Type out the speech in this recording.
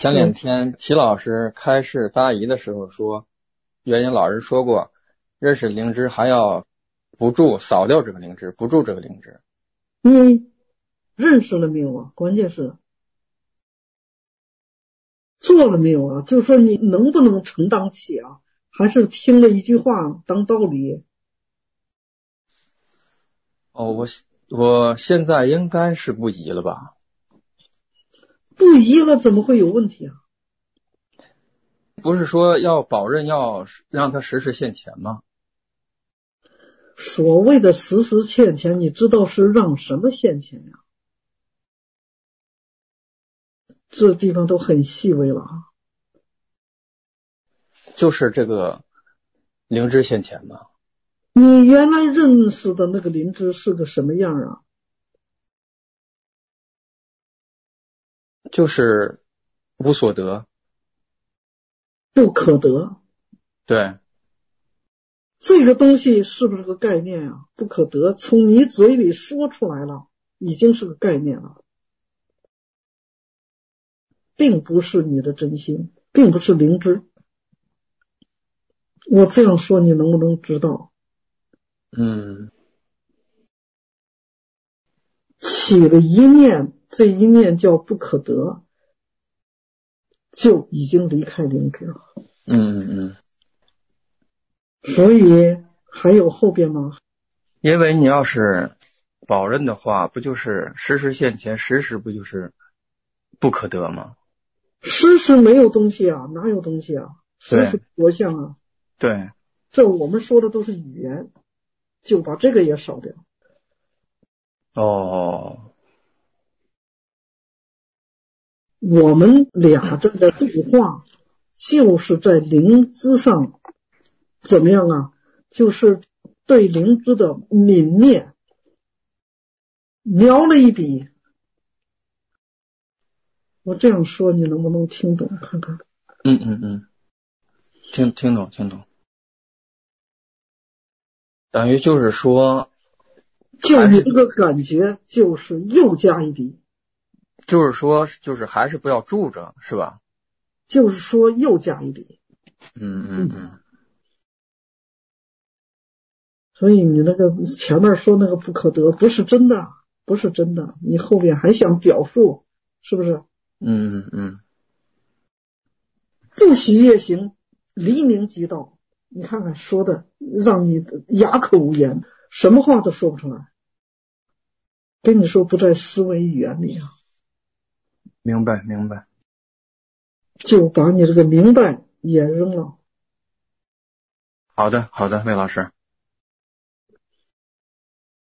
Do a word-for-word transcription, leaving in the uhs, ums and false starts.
前两天齐老师开示答疑的时候说，元英老师说过，认识灵芝还要不住扫掉这个灵芝，不住这个灵芝。 你认识了没有啊？关键是做了没有啊？就是说你能不能承担起啊？还是听了一句话当道理？ 哦，我我现在应该是不疑了吧？ 不疑了怎么会有问题啊？ 不是说要保证要让他时时现钱吗？ 所谓的时时现钱，你知道是让什么现钱呀？这地方都很细微了啊。 就是这个灵芝现钱吗？ 你原来认识的那个灵芝是个什么样啊？ 就是无所得， 不可得。 对， 这个东西是不是个概念啊？不可得，从你嘴里说出来了，已经是个概念了，并不是你的真心，并不是灵芝。我这样说，你能不能知道？ 嗯， 起了一念，这一念叫不可得，就已经离开灵芝了。 嗯嗯嗯。 所以还有后边吗？ 因为你要是保认的话，不就是时时现钱，时时不就是不可得吗？ 时时没有东西啊，哪有东西啊？时时活相啊。 对， 这我们说的都是语言，就把这个也少掉。 哦， 我们俩这个对话就是在灵芝上怎么样啊？就是对灵芝的泯灭描了一笔。我这样说你能不能听懂看看？ 嗯嗯嗯，听听懂听懂，等于就是说， 就你这个感觉就是又加一笔， 就是说就是还是不要住着，是吧？ 就是说又加一笔。 嗯嗯嗯。 所以你那个前面说那个不可得不是真的，不是真的，你后边还想表述，是不是？ 嗯嗯嗯。 不许夜行，黎明即到。你看看说的让你哑口无言，什么话都说不出来。跟你说不在思维语言里啊， 明白明白。 就把你这个明白也扔了。 好的好的，魏老师。